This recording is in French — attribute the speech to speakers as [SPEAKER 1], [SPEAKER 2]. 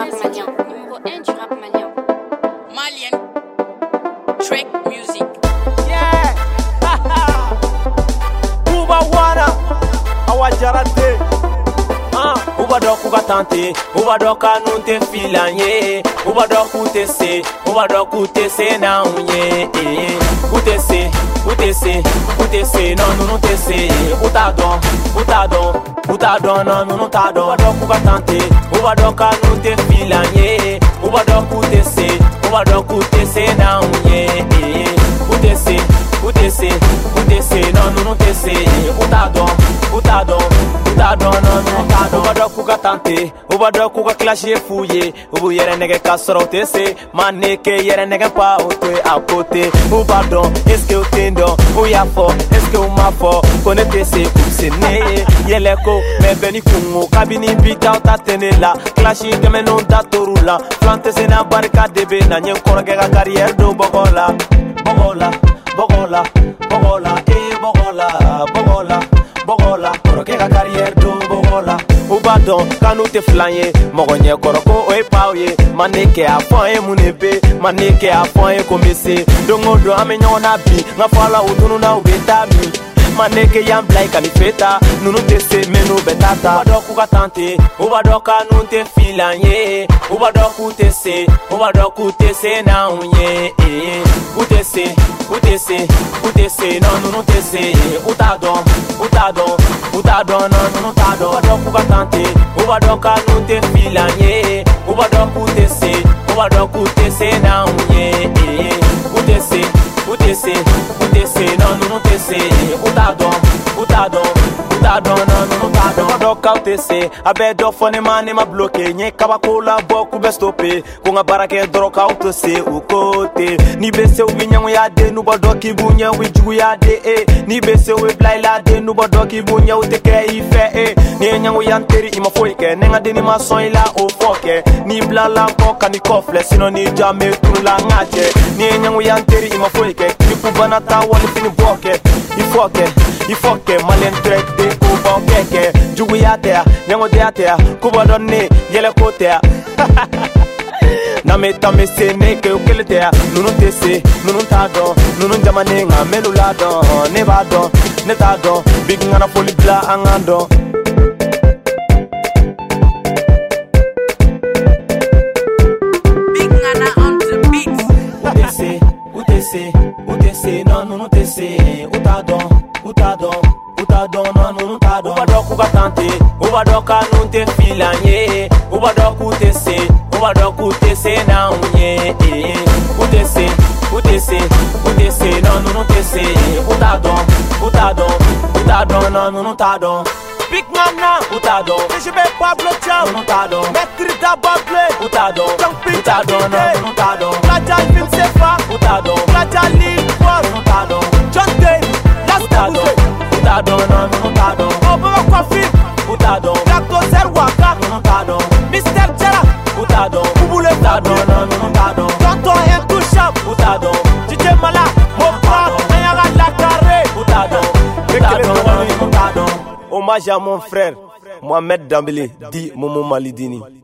[SPEAKER 1] rap malien. Numéro 1 du rap malien.
[SPEAKER 2] Malien. Track music.
[SPEAKER 3] Yeah. Uba wana awajarate. Uba doku katante, uba doka nunte filanye, uba doku tese, uba doku tese na unye. Utese, utese, utese, non tese, utadon, non utadon. Uba doku katante, uba doka nunte filanye, uba doku tese na unye. Utese, utese, utese, non tese, utadon, non utadon. Uba doku katante, uba doku ka clashe fouye, ubu yere nege kasoro tese, maneke yere nege pa ote à côté. Uba don, est-ce que utendo, uya fo, est-ce que uma fo, kone tese kupsene, yeleko, me beni kungu, kabini bita uta tenela, clashe keme non datorula, flante na barika debe, na nyen korge ga carrière do bogola, bogola, bogola, bogola, bogola, bogola, korge ga carrière do bogola. Uba don, kanu te flanye, mogonye koroko oe pauye, maneke a foye munebe, maneke a foye komese, dongo do amenyona bi, nga fala utunu na ubetami. Maneke yam blai kanifeta, nunu tese menu betata. Uba doku katante, uba doka nunte filanye, uba doku tese na unye. Utese, utese, utese, non nunu tese, utadon, non utadon. Uba doku katante, uba doka nunte filanye, uba doku tese na unye. Utese, utese, utese, non nunu tese, utadon, non utadon. Uba doka utese, abe do fone mane ma bloke, nye kabakola boku be stoppe, kunga barake droka utese ukote. Ni bese ubi nyangu ya de, nuba doki bunya wijugu ya de, ni bese ube blaila de, nuba doki bunya uteke ife, ni nyangu yanteri ima foike, nenga de ni mason ila ofoke, ni blala mpoka ni kofle, sino ni jame tunula ngache, ni nyangu yanteri ima foike, ni kubanata wali fini boke, ifoke, malien trek de kuba keke, jugu ya tea, nyangu de ya tea, kuba donne, yele kotea. Na meta mesene ke ukeletea, nunu tese, nunu tadon, nunu jamane nga melula don, ne badon, ne tadon, big ngana foli bla angando.
[SPEAKER 2] Big Nana on the beat.
[SPEAKER 3] Utese, non nunu tese, utadon, non nunu tadon. Uba doku katante, uba doka nunte filanye, uba doku tese na unye. Utese, non nunu tese, utadon, non nunu tadon. Big Nana, utadon, Jebe Pablo Chow, utadon, Metri Dabable, utadon, non nunu tadon. Plaja Film Sefa, utadon, Plaja Lil Boss, utadon, John Day, utadon, non nunu tadon. Obama Coffee, utadon, Dr. Zerwaka, utadon, Mr. Jera, utadon, Ubule utadon, non nunu tadon. Tonton Intouchable, utadon, DJ Mala, Mopra, Ayaga Latare, utadon, non nunu tadon. Hommage à mon frère Mohamed Dambélé, dit Momo Malidini.